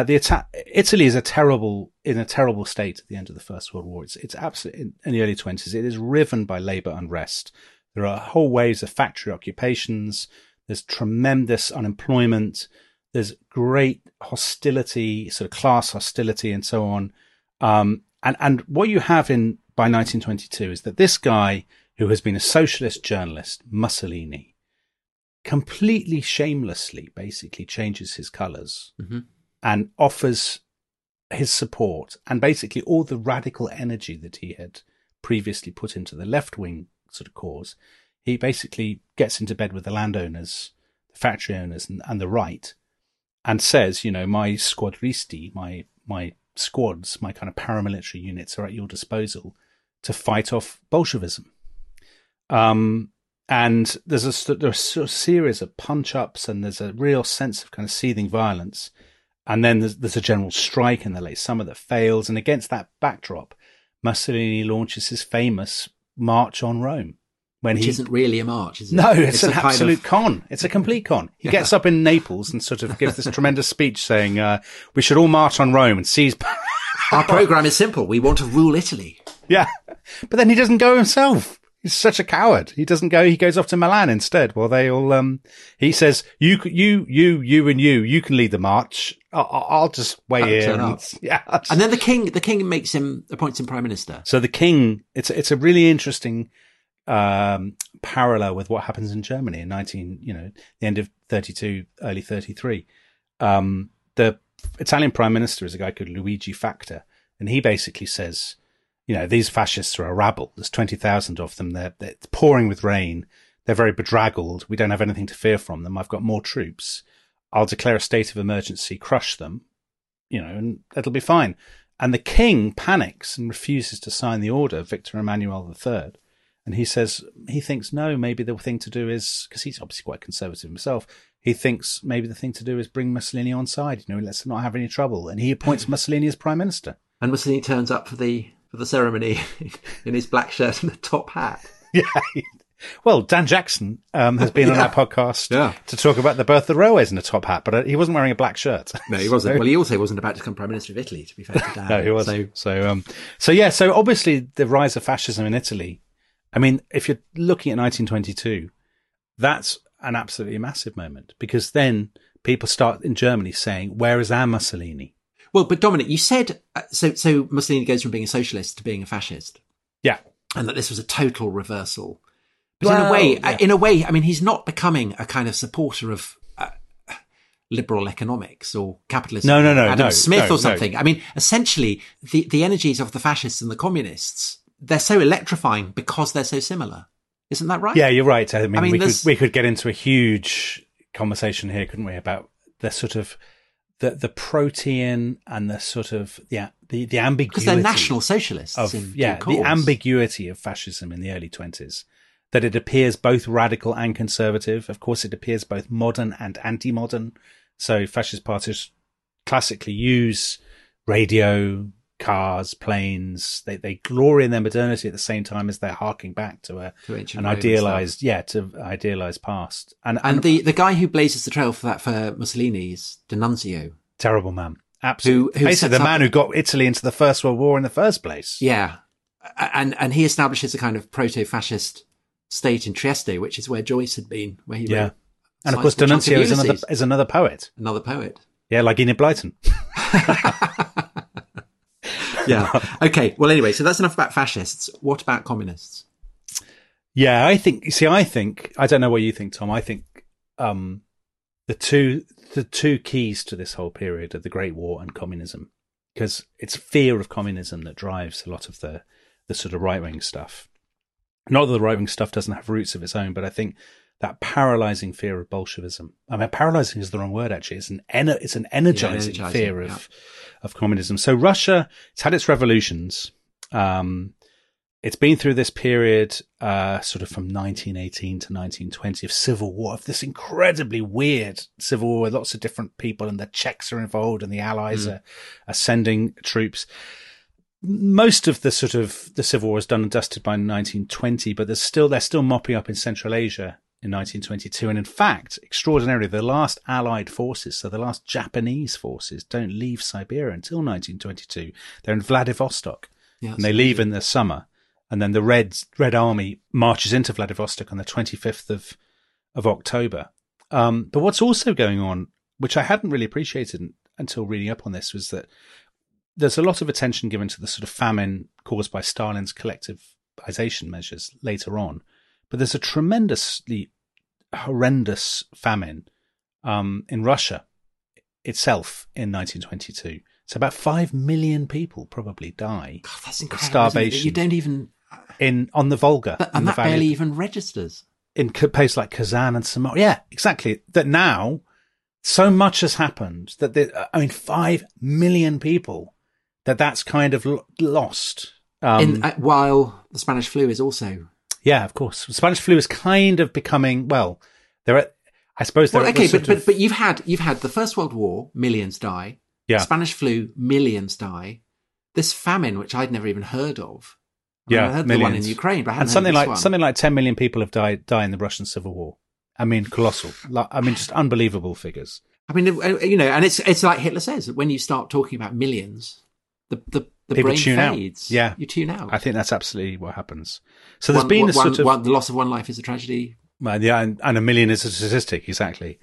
Italy is in a terrible state at the end of the First World War. It's absolutely in the early 20s. It is riven by labour unrest. There are whole waves of factory occupations. There's tremendous unemployment. There's great hostility, sort of class hostility and so on. And what you have by 1922 is that this guy who has been a socialist journalist, Mussolini, completely shamelessly basically changes his colours and offers his support and basically all the radical energy that he had previously put into the left-wing sort of cause. He basically gets into bed with the landowners, the factory owners and the right, and says, my squadristi, my squads, my kind of paramilitary units are at your disposal to fight off Bolshevism. And there's a series of punch-ups and there's a real sense of kind of seething violence. And then there's a general strike in the late summer that fails. And against that backdrop, Mussolini launches his famous March on Rome. Which isn't really a march, is it? No, it's an absolute con. It's a complete con. He gets up in Naples and sort of gives this tremendous speech saying, we should all march on Rome and seize power. Our programme is simple. We want to rule Italy. Yeah. But then he doesn't go himself. He's such a coward. He doesn't go. He goes off to Milan instead. Well, they all, he says, you can lead the march. I'll just weigh in. And then the king appoints him prime minister. So the king, it's a really interesting parallel with what happens in Germany in the end of 32, early 33. The Italian prime minister is a guy called Luigi Factor, and he basically says, these fascists are a rabble. There's 20,000 of them. They're pouring with rain. They're very bedraggled. We don't have anything to fear from them. I've got more troops. I'll declare a state of emergency, crush them, and it'll be fine. And the king panics and refuses to sign the order, Victor Emmanuel III. And he says, he thinks, no, maybe the thing to do is, because he's obviously quite conservative himself, he thinks maybe the thing to do is bring Mussolini on side, let's not have any trouble. And he appoints Mussolini as prime minister. And Mussolini turns up for the ceremony in his black shirt and a top hat. Yeah. Well, Dan Jackson has been on our podcast to talk about the birth of the railways in a top hat, but he wasn't wearing a black shirt. No, he wasn't. Well, he also wasn't about to become Prime Minister of Italy, to be fair to Dan. No, he wasn't. So obviously the rise of fascism in Italy, I mean, if you're looking at 1922, that's an absolutely massive moment because then people start in Germany saying, where is our Mussolini? Well, but Dominic, you said, so Mussolini goes from being a socialist to being a fascist. Yeah. And that this was a total reversal. But in a way, I mean, he's not becoming a kind of supporter of liberal economics or capitalism. No. Adam Smith or something. No. I mean, essentially, the energies of the fascists and the communists, they're so electrifying because they're so similar. Isn't that right? Yeah, you're right. I mean we could get into a huge conversation here, couldn't we, about the sort of the protean and the sort of the ambiguity, because they're national socialists. The ambiguity of fascism in the early 20s. That it appears both radical and conservative. Of course, it appears both modern and anti-modern. So fascist parties classically use radio, cars, planes. They glory in their modernity at the same time as they're harking back to an idealized past. And the guy who blazes the trail for that for Mussolini is D'Annunzio. Terrible man. Absolutely. Who basically the man who got Italy into the First World War in the first place. Yeah. And he establishes a kind of proto-fascist state in Trieste, which is where Joyce had been, where he wrote. And of course, D'Annunzio is another poet. Another poet. Yeah, like Enid Blyton. Yeah. Okay. Well, anyway, so that's enough about fascists. What about communists? Yeah, I don't know what you think, Tom. I think the two keys to this whole period are the Great War and communism, because it's fear of communism that drives a lot of the sort of right-wing stuff. Not that the right-wing stuff doesn't have roots of its own, but I think that paralyzing fear of Bolshevism. I mean, paralyzing is the wrong word, actually. It's an energizing fear of communism. So Russia, it's had its revolutions. It's been through this period, sort of from 1918 to 1920 of civil war, of this incredibly weird civil war with lots of different people, and the Czechs are involved and the Allies are sending troops. Most of the sort of the civil war was done and dusted by 1920, but they're still mopping up in Central Asia in 1922. And in fact, extraordinarily, the last Allied forces, so the last Japanese forces, don't leave Siberia until 1922. They're in Vladivostok, and they leave in the summer. And then the Red Army marches into Vladivostok on the 25th of October. But what's also going on, which I hadn't really appreciated until reading up on this, was that there's a lot of attention given to the sort of famine caused by Stalin's collectivization measures later on. But there's a tremendously horrendous famine in Russia itself in 1922. So about 5 million people probably die. God, that's incredible. Of starvation. You don't even... on the Volga. And that barely even registers. In places like Kazan and Samara. Yeah, exactly. That now so much has happened that 5 million people that's kind of lost. While the Spanish flu is also... Yeah, of course. The Spanish flu is kind of becoming, but you've had the First World War, millions die. Yeah. Spanish flu, millions die. This famine, which I'd never even heard of. I heard millions. The one in Ukraine, but I hadn't something like 10 million people have died in the Russian Civil War. I mean, colossal. Just unbelievable figures. I mean, and it's like Hitler says, that when you start talking about millions, the brain fades. Out. Yeah. You tune out. I think that's absolutely what happens. So there's been the loss of one life is a tragedy. Well, yeah, and a million is a statistic, exactly.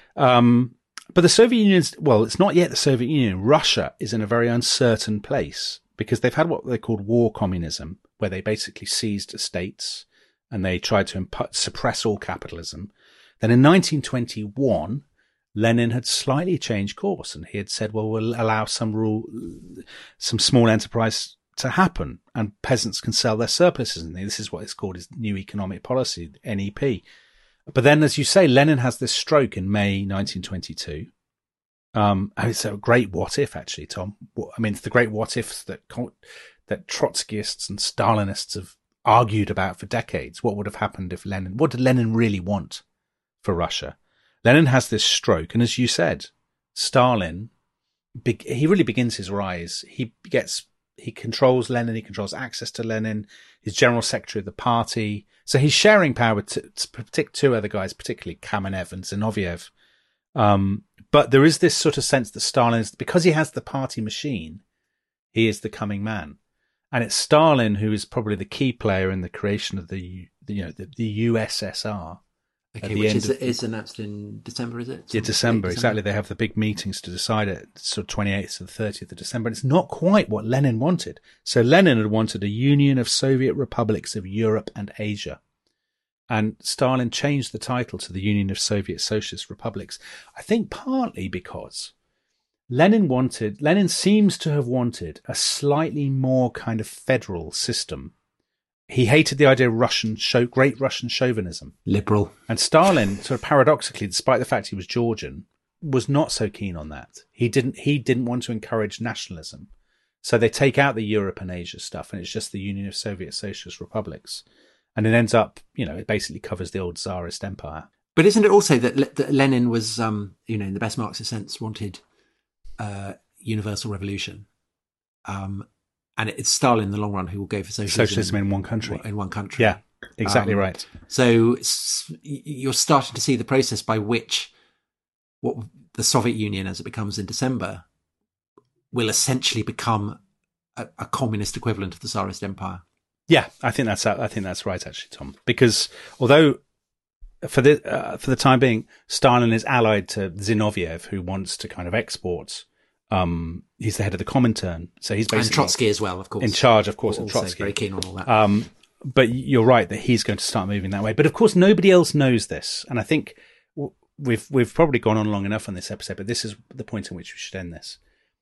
But the Soviet Union it's not yet the Soviet Union. Russia is in a very uncertain place because they've had what they called war communism, where they basically seized estates and they tried to suppress all capitalism. Then in 1921, Lenin had slightly changed course and he had said, well, we'll allow some small enterprise to happen and peasants can sell their surpluses. And this is what it's called his new economic policy, NEP. But then, as you say, Lenin has this stroke in May 1922. It's a great what if, actually, Tom. I mean, it's the great what ifs that Trotskyists and Stalinists have argued about for decades. What would have happened if what did Lenin really want for Russia? Lenin has this stroke. And as you said, Stalin, he really begins his rise. He controls Lenin. He controls access to Lenin. He's general secretary of the party. So he's sharing power with two other guys, particularly Kamenev and Zinoviev. But there is this sort of sense that Stalin is, because he has the party machine, he is the coming man. And it's Stalin who is probably the key player in the creation of the USSR. Okay, which is announced in December, is it? Yeah, December, exactly. They have the big meetings to decide it, sort of 28th to the 30th of December. And it's not quite what Lenin wanted. So Lenin had wanted a union of Soviet republics of Europe and Asia. And Stalin changed the title to the Union of Soviet Socialist Republics, I think partly because Lenin seems to have wanted a slightly more kind of federal system. He hated the idea of great Russian chauvinism. Liberal. And Stalin, sort of paradoxically, despite the fact he was Georgian, was not so keen on that. He didn't want to encourage nationalism. So they take out the Europe and Asia stuff, and it's just the Union of Soviet Socialist Republics. And it ends up, it basically covers the old Tsarist empire. But isn't it also that Lenin was, in the best Marxist sense, wanted universal revolution? and it's Stalin in the long run who will go for socialism in one country. In one country. Yeah, exactly right. So you're starting to see the process by which what the Soviet Union, as it becomes in December, will essentially become a communist equivalent of the Tsarist Empire. Yeah, I think that's right, actually, Tom. Because although for the time being, Stalin is allied to Zinoviev, who wants to kind of export. He's the head of the Comintern, so he's basically, and Trotsky as well, of course, in charge, of course, of Trotsky. Very keen on all that. But you're right that he's going to start moving that way. But of course, nobody else knows this, and I think we've probably gone on long enough on this episode. But this is the point in which we should end this.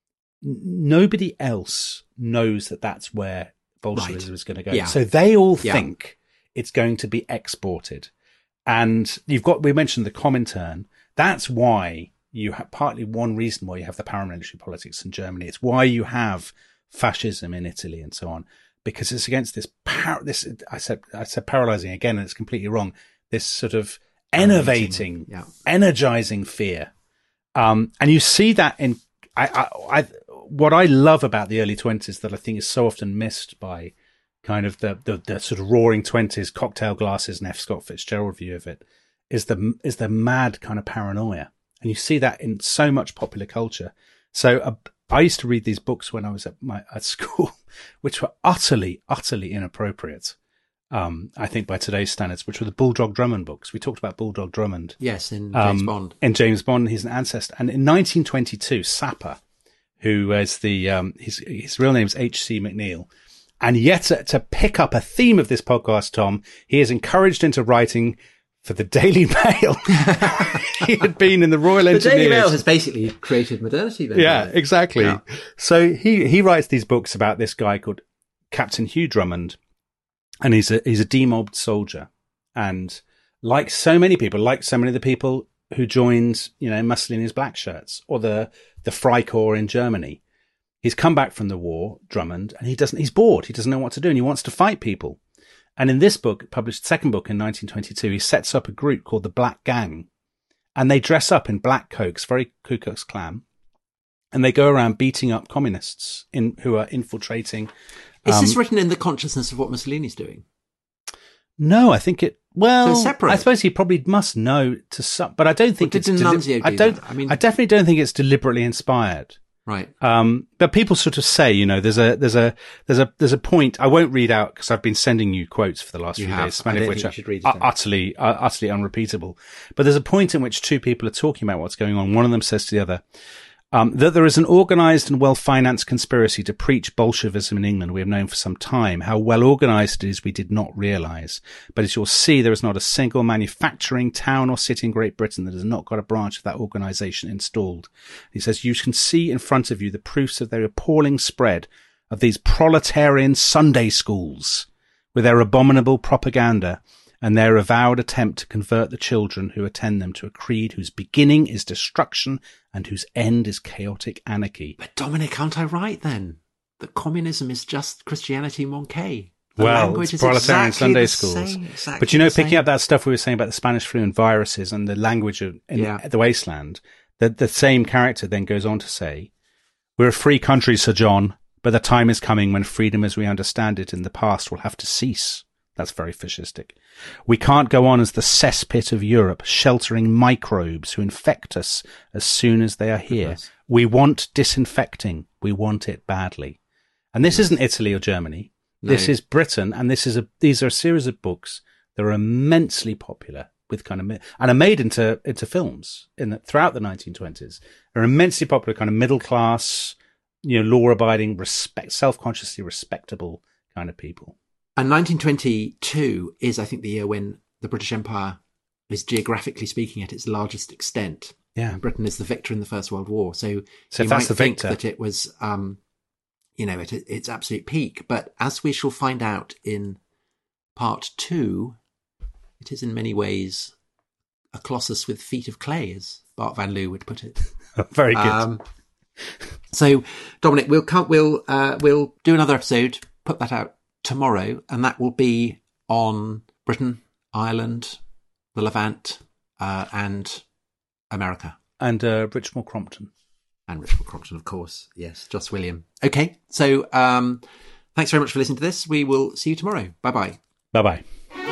Nobody else knows that that's where Bolshevism is going to go. Yeah. So they all think it's going to be exported, and we mentioned the Comintern. That's why. You have partly one reason why you have the paramilitary politics in Germany. It's why you have fascism in Italy and so on, because it's against this I said paralyzing again, and it's completely wrong. This sort of enervating, energizing fear. And you see that in, what I love about the early 20s that I think is so often missed by kind of the sort of roaring 20s cocktail glasses and F. Scott Fitzgerald view of it is the mad kind of paranoia. And you see that in so much popular culture. So I used to read these books when I was at school, which were utterly, utterly inappropriate. I think by today's standards, which were the Bulldog Drummond books. We talked about Bulldog Drummond. Yes, in James Bond. In James Bond, he's an ancestor. And in 1922, Sapper, who is his real name is H.C. McNeil. And yet to pick up a theme of this podcast, Tom, he is encouraged into writing for the Daily Mail. He had been in the Royal Engineers. The Daily Mail has basically created modernity. Then, yeah, exactly. Yeah. So he writes these books about this guy called Captain Hugh Drummond, and he's a demobbed soldier. And like so many of the people who joined, Mussolini's black shirts or the Freikorps in Germany, he's come back from the war, Drummond, and he's bored. He doesn't know what to do, and he wants to fight people. And in this book, published second book in 1922, he sets up a group called the Black Gang. And they dress up in black coats, very Ku Klux Klan. And they go around beating up communists who are infiltrating. Is this written in the consciousness of what Mussolini's doing? No, I think so separate. I suppose he probably must know to some, but I don't think it's I definitely don't think it's deliberately inspired. Right. But people sort of say, there's a point. I won't read out because I've been sending you quotes for the last few days, many of which are utterly unrepeatable. But there's a point in which two people are talking about what's going on. One of them says to the other, that there is an organized and well-financed conspiracy to preach Bolshevism in England we have known for some time. How well organized it is we did not realize. But as you'll see, there is not a single manufacturing town or city in Great Britain that has not got a branch of that organization installed. He says, you can see in front of you the proofs of their appalling spread of these proletarian Sunday schools with their abominable propaganda and their avowed attempt to convert the children who attend them to a creed whose beginning is destruction and whose end is chaotic anarchy. But Dominic, aren't I right then? That communism is just Christianity Monkey. It's proletarian Sunday schools. But picking up that stuff we were saying about the Spanish flu and viruses and the language in the wasteland, the same character then goes on to say, we're a free country, Sir John, but the time is coming when freedom as we understand it in the past will have to cease. That's very fascistic. We can't go on as the cesspit of Europe, sheltering microbes who infect us as soon as they are here. Yes. We want disinfecting. We want it badly. And this isn't Italy or Germany. No. This is Britain, and these are a series of books that are immensely popular with and are made into films throughout the 1920s. Are immensely popular, kind of middle class, law-abiding, self-consciously respectable kind of people. And 1922 is, I think, the year when the British Empire is, geographically speaking, at its largest extent. Yeah, and Britain is the victor in the First World War. So you that's might the think victor. That it was, at its absolute peak. But as we shall find out in part 2, it is in many ways a colossus with feet of clay, as Bart van Loo would put it. Very good. So, Dominic, we'll do another episode, put that out tomorrow, and that will be on Britain, Ireland, the Levant, and America. And Richmond Crompton. And Richard Crompton, of course. Yes, Joss William. Okay, so thanks very much for listening to this. We will see you tomorrow. Bye-bye. Bye-bye.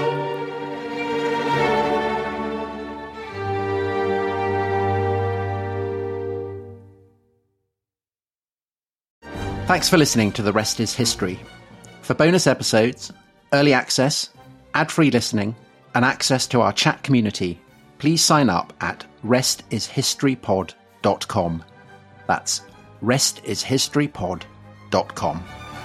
Thanks for listening to The Rest is History. For bonus episodes, early access, ad-free listening, and access to our chat community, please sign up at restishistorypod.com. That's restishistorypod.com.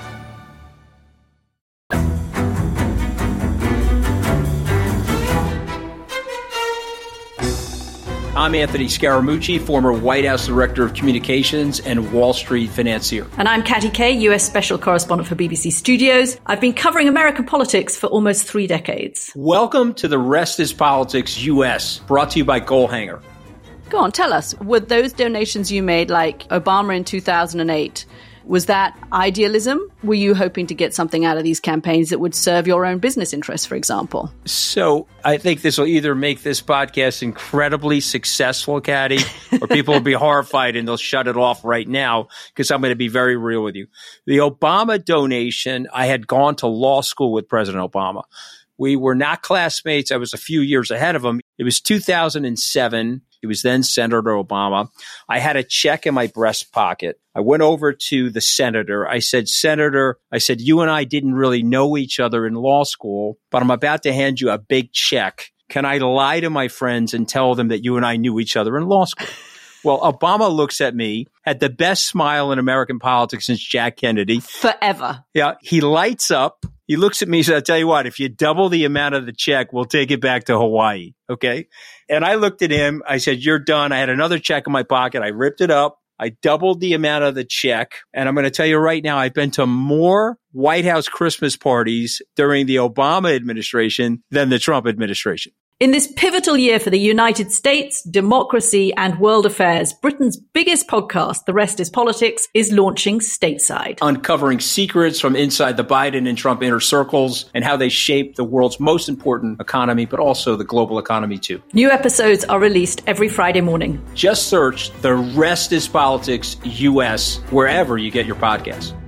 I'm Anthony Scaramucci, former White House Director of Communications and Wall Street financier. And I'm Katty Kay, US Special Correspondent for BBC Studios. I've been covering American politics for almost 3 decades. Welcome to The Rest is Politics US, brought to you by Goalhanger. Go on, tell us, were those donations you made, like Obama in 2008, was that idealism? Were you hoping to get something out of these campaigns that would serve your own business interests, for example? So I think this will either make this podcast incredibly successful, Katty, or people will be horrified and they'll shut it off right now because I'm going to be very real with you. The Obama donation, I had gone to law school with President Obama. We were not classmates. I was a few years ahead of him. It was 2007. He was then Senator Obama. I had a check in my breast pocket. I went over to the senator. I said, Senator, you and I didn't really know each other in law school, but I'm about to hand you a big check. Can I lie to my friends and tell them that you and I knew each other in law school? Well, Obama looks at me, had the best smile in American politics since Jack Kennedy. Forever. Yeah. He lights up. He looks at me and says, I'll tell you what, if you double the amount of the check, we'll take it back to Hawaii. Okay. And I looked at him. I said, you're done. I had another check in my pocket. I ripped it up. I doubled the amount of the check. And I'm going to tell you right now, I've been to more White House Christmas parties during the Obama administration than the Trump administration. In this pivotal year for the United States, democracy, and world affairs, Britain's biggest podcast, The Rest is Politics, is launching stateside. Uncovering secrets from inside the Biden and Trump inner circles and how they shape the world's most important economy, but also the global economy too. New episodes are released every Friday morning. Just search The Rest is Politics US wherever you get your podcasts.